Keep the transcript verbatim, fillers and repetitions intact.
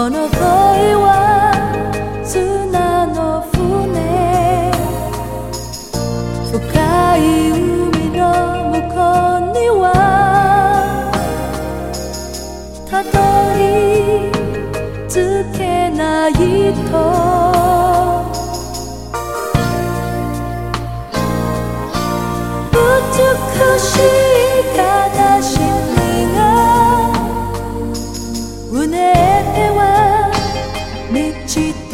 この恋は砂の船、深い海の向こうにはたどり着けないと美しい悲しみがうねっては満ちて